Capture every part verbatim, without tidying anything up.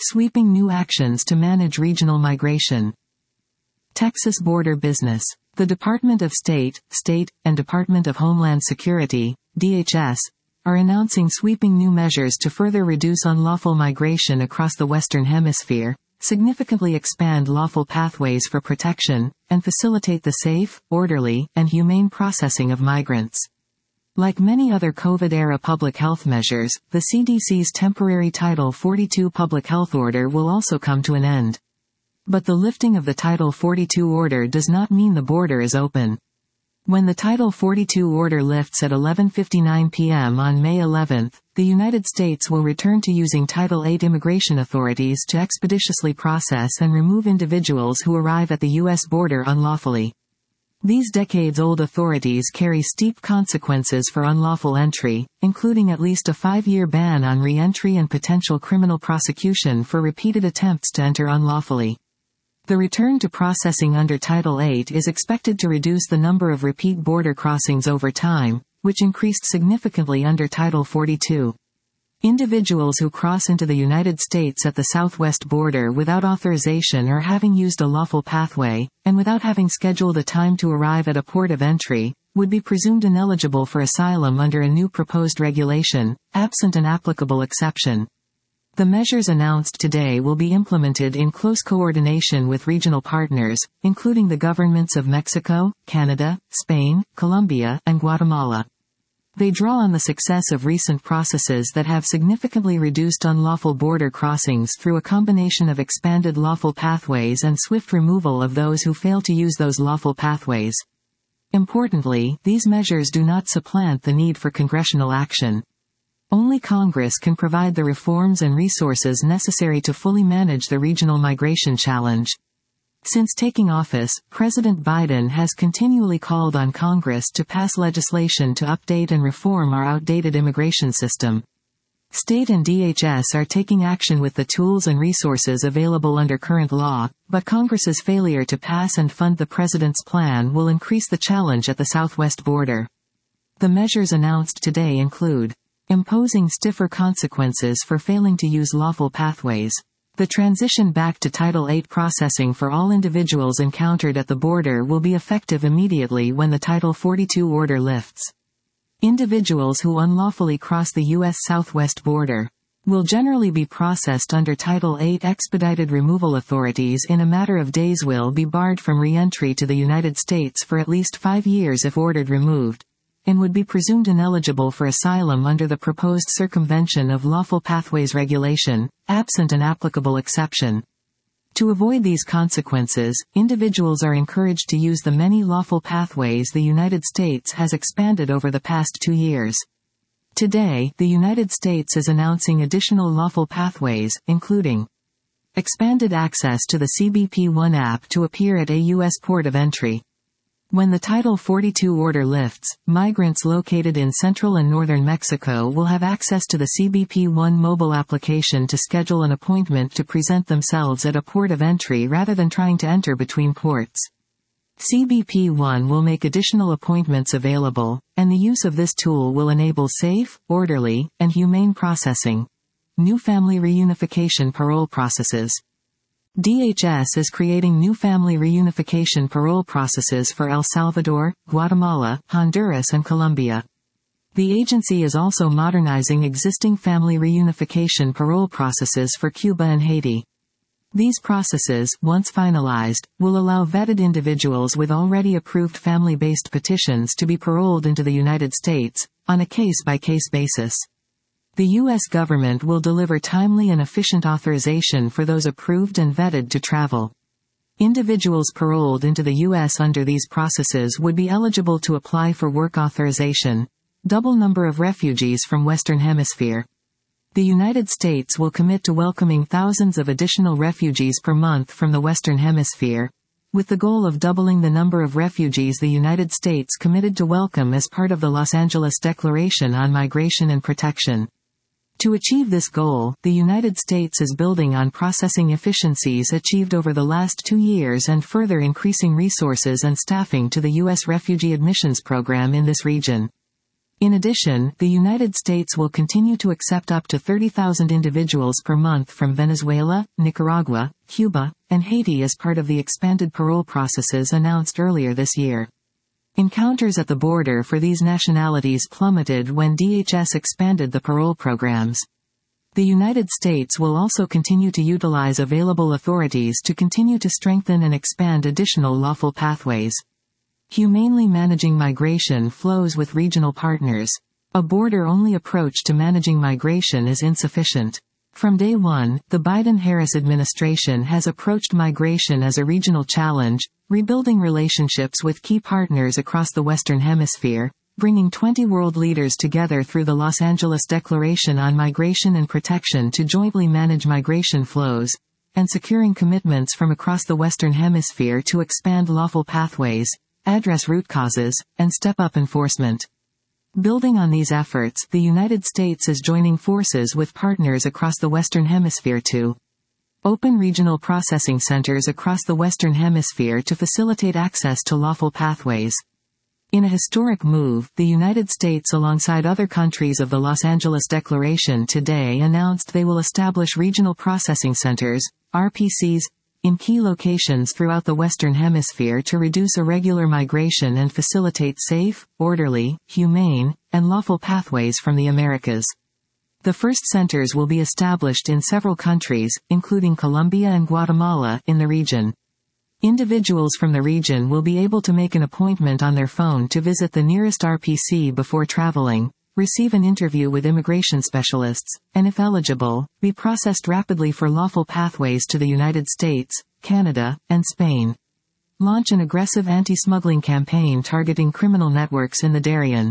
Sweeping new actions to manage regional migration. Texas border business. The Department of State, State, and Department of Homeland Security, D H S, are announcing sweeping new measures to further reduce unlawful migration across the Western Hemisphere, significantly expand lawful pathways for protection, and facilitate the safe, orderly, and humane processing of migrants. Like many other COVID-era public health measures, the C D C's temporary Title forty-two public health order will also come to an end. But the lifting of the Title forty-two order does not mean the border is open. When the Title forty-two order lifts at eleven fifty-nine p m on May eleventh, the United States will return to using Title eight immigration authorities to expeditiously process and remove individuals who arrive at the U S border unlawfully. These decades-old authorities carry steep consequences for unlawful entry, including at least a five-year ban on re-entry and potential criminal prosecution for repeated attempts to enter unlawfully. The return to processing under Title eight is expected to reduce the number of repeat border crossings over time, which increased significantly under Title forty-two. Individuals who cross into the United States at the southwest border without authorization or having used a lawful pathway, and without having scheduled a time to arrive at a port of entry, would be presumed ineligible for asylum under a new proposed regulation, absent an applicable exception. The measures announced today will be implemented in close coordination with regional partners, including the governments of Mexico, Canada, Spain, Colombia, and Guatemala. They draw on the success of recent processes that have significantly reduced unlawful border crossings through a combination of expanded lawful pathways and swift removal of those who fail to use those lawful pathways. Importantly, these measures do not supplant the need for congressional action. Only Congress can provide the reforms and resources necessary to fully manage the regional migration challenge. Since taking office, President Biden has continually called on Congress to pass legislation to update and reform our outdated immigration system. State and D H S are taking action with the tools and resources available under current law, but Congress's failure to pass and fund the president's plan will increase the challenge at the southwest border. The measures announced today include imposing stiffer consequences for failing to use lawful pathways. The transition back to Title eight processing for all individuals encountered at the border will be effective immediately when the Title forty-two order lifts. Individuals who unlawfully cross the U S southwest border will generally be processed under Title eight expedited removal authorities in a matter of days will be barred from re-entry to the United States for at least five years if ordered removed, and would be presumed ineligible for asylum under the proposed circumvention of lawful pathways regulation, absent an applicable exception. To avoid these consequences, individuals are encouraged to use the many lawful pathways the United States has expanded over the past two years. Today, the United States is announcing additional lawful pathways, including expanded access to the C B P One app to appear at a U S port of entry. When the Title forty-two order lifts, migrants located in central and northern Mexico will have access to the C B P One mobile application to schedule an appointment to present themselves at a port of entry rather than trying to enter between ports. C B P One will make additional appointments available, and the use of this tool will enable safe, orderly, and humane processing. New family reunification parole processes. D H S is creating new family reunification parole processes for El Salvador, Guatemala, Honduras and Colombia. The agency is also modernizing existing family reunification parole processes for Cuba and Haiti. These processes, once finalized, will allow vetted individuals with already approved family-based petitions to be paroled into the United States, on a case-by-case basis. The U S government will deliver timely and efficient authorization for those approved and vetted to travel. Individuals paroled into the U S under these processes would be eligible to apply for work authorization. Double number of refugees from Western Hemisphere. The United States will commit to welcoming thousands of additional refugees per month from the Western Hemisphere, with the goal of doubling the number of refugees the United States committed to welcome as part of the Los Angeles Declaration on Migration and Protection. To achieve this goal, the United States is building on processing efficiencies achieved over the last two years and further increasing resources and staffing to the U S refugee admissions program in this region. In addition, the United States will continue to accept up to thirty thousand individuals per month from Venezuela, Nicaragua, Cuba, and Haiti as part of the expanded parole processes announced earlier this year. Encounters at the border for these nationalities plummeted when D H S expanded the parole programs. The United States will also continue to utilize available authorities to continue to strengthen and expand additional lawful pathways. Humanely managing migration flows with regional partners. A border-only approach to managing migration is insufficient. From day one, the Biden-Harris administration has approached migration as a regional challenge, rebuilding relationships with key partners across the Western Hemisphere, bringing twenty world leaders together through the Los Angeles Declaration on Migration and Protection to jointly manage migration flows, and securing commitments from across the Western Hemisphere to expand lawful pathways, address root causes, and step up enforcement. Building on these efforts, the United States is joining forces with partners across the Western Hemisphere to open regional processing centers across the Western Hemisphere to facilitate access to lawful pathways. In a historic move, the United States alongside other countries of the Los Angeles Declaration today announced they will establish regional processing centers, R P Cs, in key locations throughout the Western Hemisphere to reduce irregular migration and facilitate safe, orderly, humane, and lawful pathways from the Americas. The first centers will be established in several countries, including Colombia and Guatemala, in the region. Individuals from the region will be able to make an appointment on their phone to visit the nearest R P C before traveling, receive an interview with immigration specialists, and if eligible, be processed rapidly for lawful pathways to the United States, Canada, and Spain. Launch an aggressive anti-smuggling campaign targeting criminal networks in the Darien.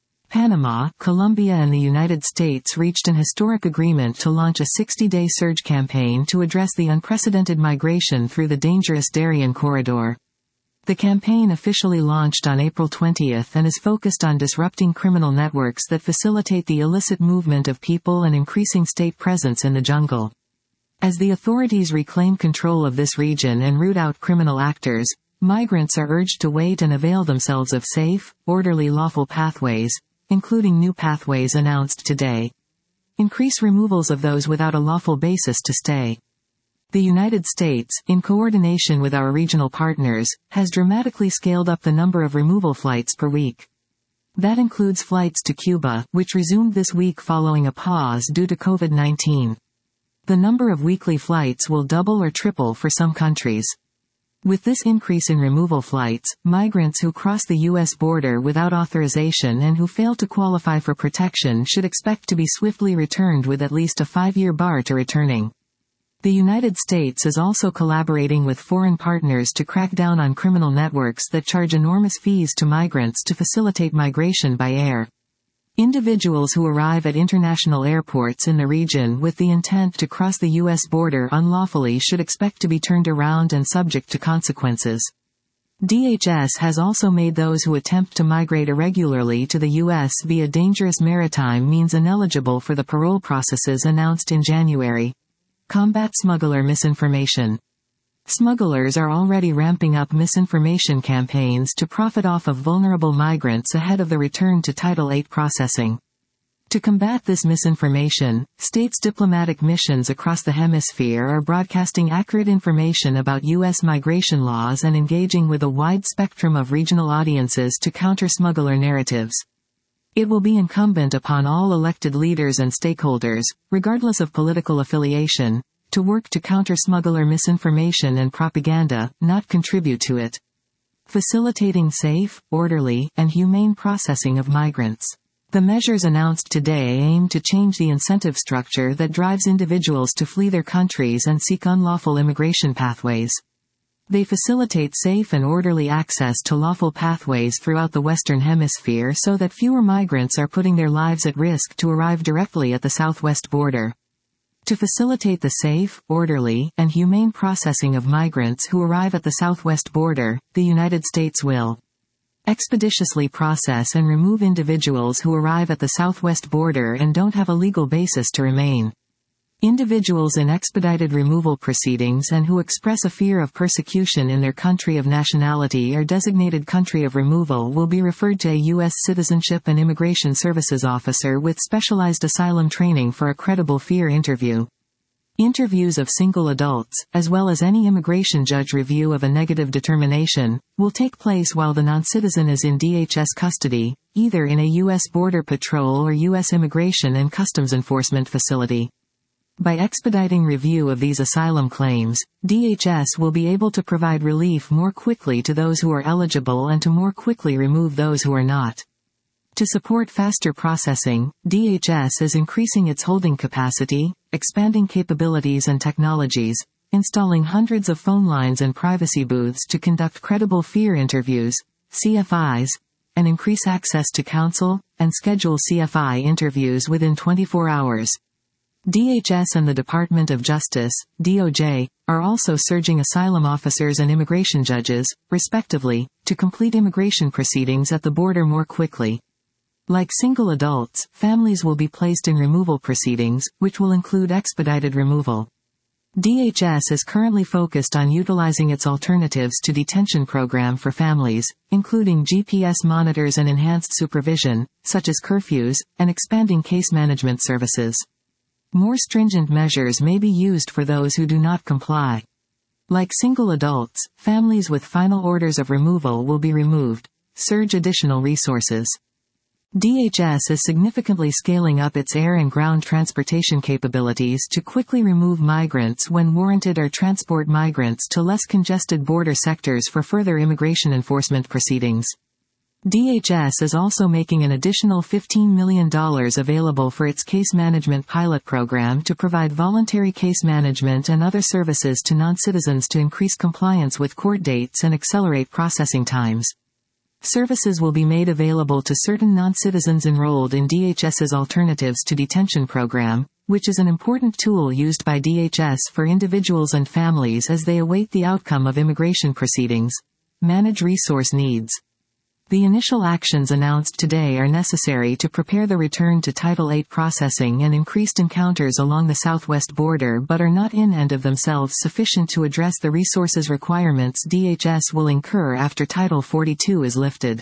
Panama, Colombia and the United States reached an historic agreement to launch a sixty-day surge campaign to address the unprecedented migration through the dangerous Darien corridor. The campaign officially launched on April twentieth and is focused on disrupting criminal networks that facilitate the illicit movement of people and increasing state presence in the jungle. As the authorities reclaim control of this region and root out criminal actors, migrants are urged to wait and avail themselves of safe, orderly lawful pathways, including new pathways announced today. Increase removals of those without a lawful basis to stay. The United States, in coordination with our regional partners, has dramatically scaled up the number of removal flights per week. That includes flights to Cuba, which resumed this week following a pause due to COVID nineteen. The number of weekly flights will double or triple for some countries. With this increase in removal flights, migrants who cross the U S border without authorization and who fail to qualify for protection should expect to be swiftly returned with at least a five-year bar to returning. The United States is also collaborating with foreign partners to crack down on criminal networks that charge enormous fees to migrants to facilitate migration by air. Individuals who arrive at international airports in the region with the intent to cross the U S border unlawfully should expect to be turned around and subject to consequences. D H S has also made those who attempt to migrate irregularly to the U S via dangerous maritime means ineligible for the parole processes announced in January. Combat smuggler misinformation. Smugglers are already ramping up misinformation campaigns to profit off of vulnerable migrants ahead of the return to Title eight processing. To combat this misinformation, states' diplomatic missions across the hemisphere are broadcasting accurate information about U S migration laws and engaging with a wide spectrum of regional audiences to counter smuggler narratives. It will be incumbent upon all elected leaders and stakeholders, regardless of political affiliation, to work to counter smuggler misinformation and propaganda, not contribute to it. Facilitating safe, orderly, and humane processing of migrants. The measures announced today aim to change the incentive structure that drives individuals to flee their countries and seek unlawful immigration pathways. They facilitate safe and orderly access to lawful pathways throughout the Western Hemisphere so that fewer migrants are putting their lives at risk to arrive directly at the southwest border. To facilitate the safe, orderly, and humane processing of migrants who arrive at the southwest border, the United States will expeditiously process and remove individuals who arrive at the southwest border and don't have a legal basis to remain. Individuals in expedited removal proceedings and who express a fear of persecution in their country of nationality or designated country of removal will be referred to a U S Citizenship and Immigration Services officer with specialized asylum training for a credible fear interview. Interviews of single adults, as well as any immigration judge review of a negative determination, will take place while the non-citizen is in D H S custody, either in a U S Border Patrol or U S Immigration and Customs Enforcement facility. By expediting review of these asylum claims, D H S will be able to provide relief more quickly to those who are eligible and to more quickly remove those who are not. To support faster processing, D H S is increasing its holding capacity, expanding capabilities and technologies, installing hundreds of phone lines and privacy booths to conduct credible fear interviews, C F Is, and increase access to counsel, and schedule C F I interviews within twenty-four hours. D H S and the Department of Justice, D O J, are also surging asylum officers and immigration judges, respectively, to complete immigration proceedings at the border more quickly. Like single adults, families will be placed in removal proceedings, which will include expedited removal. D H S is currently focused on utilizing its Alternatives to Detention program for families, including G P S monitors and enhanced supervision, such as curfews, and expanding case management services. More stringent measures may be used for those who do not comply. Like single adults, families with final orders of removal will be removed. Surge additional resources. D H S is significantly scaling up its air and ground transportation capabilities to quickly remove migrants when warranted or transport migrants to less congested border sectors for further immigration enforcement proceedings. D H S is also making an additional fifteen million dollars available for its case management pilot program to provide voluntary case management and other services to non-citizens to increase compliance with court dates and accelerate processing times. Services will be made available to certain non-citizens enrolled in DHS's Alternatives to Detention program, which is an important tool used by D H S for individuals and families as they await the outcome of immigration proceedings. Manage resource needs. The initial actions announced today are necessary to prepare the return to Title eight processing and increased encounters along the southwest border but are not in and of themselves sufficient to address the resources requirements D H S will incur after Title forty-two is lifted.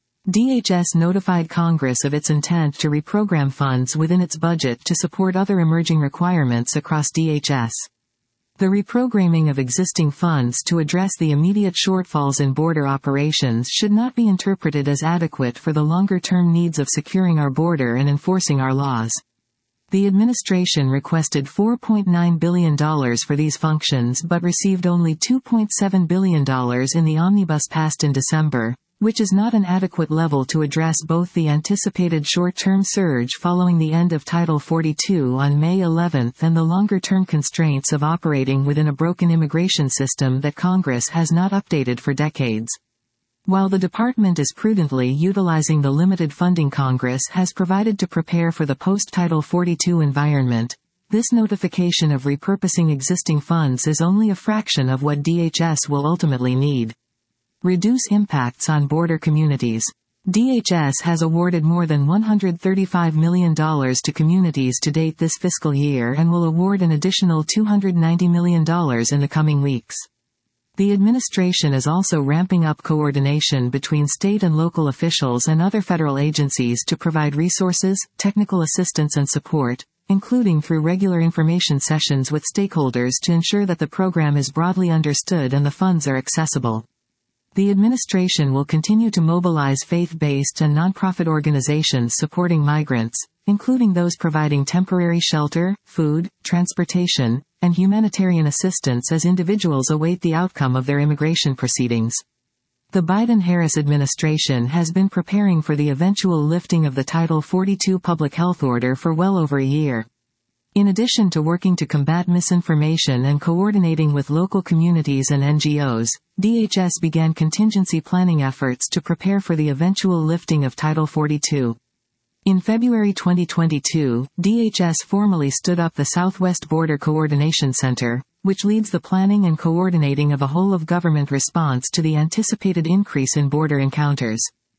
D H S notified Congress of its intent to reprogram funds within its budget to support other emerging requirements across D H S. The reprogramming of existing funds to address the immediate shortfalls in border operations should not be interpreted as adequate for the longer-term needs of securing our border and enforcing our laws. The administration requested four point nine billion dollars for these functions but received only two point seven billion dollars in the omnibus passed in December, which is not an adequate level to address both the anticipated short-term surge following the end of Title forty-two on May eleventh and the longer-term constraints of operating within a broken immigration system that Congress has not updated for decades. While the department is prudently utilizing the limited funding Congress has provided to prepare for the post-Title forty-two environment, this notification of repurposing existing funds is only a fraction of what D H S will ultimately need. Reduce impacts on border communities. D H S has awarded more than one hundred thirty-five million dollars to communities to date this fiscal year and will award an additional two hundred ninety million dollars in the coming weeks. The administration is also ramping up coordination between state and local officials and other federal agencies to provide resources, technical assistance and support, including through regular information sessions with stakeholders to ensure that the program is broadly understood and the funds are accessible. The administration will continue to mobilize faith-based and nonprofit organizations supporting migrants, including those providing temporary shelter, food, transportation, and humanitarian assistance as individuals await the outcome of their immigration proceedings. The Biden-Harris administration has been preparing for the eventual lifting of the Title forty-two public health order for well over a year. In addition to working to combat misinformation and coordinating with local communities and N G Os, D H S began contingency planning efforts to prepare for the eventual lifting of Title forty-two. In February twenty twenty-two, D H S formally stood up the Southwest Border Coordination Center, which leads the planning and coordinating of a whole-of-government response to the anticipated increase in border encounters.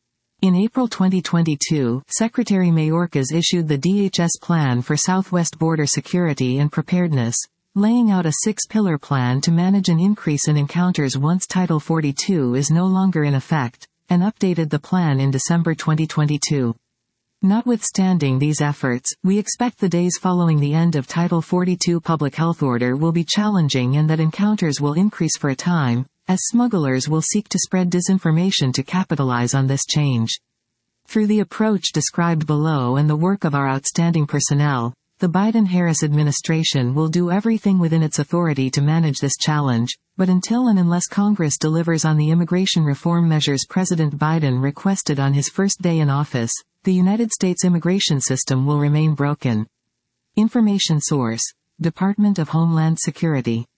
In April twenty twenty-two, Secretary Mayorkas issued the D H S Plan for Southwest Border Security and Preparedness, laying out a six-pillar plan to manage an increase in encounters once Title forty-two is no longer in effect, and updated the plan in December twenty twenty-two. Notwithstanding these efforts, we expect the days following the end of Title forty-two public health order will be challenging and that encounters will increase for a time, as smugglers will seek to spread disinformation to capitalize on this change. Through the approach described below and the work of our outstanding personnel, the Biden-Harris administration will do everything within its authority to manage this challenge, but until and unless Congress delivers on the immigration reform measures President Biden requested on his first day in office, the United States immigration system will remain broken. Information source: Department of Homeland Security.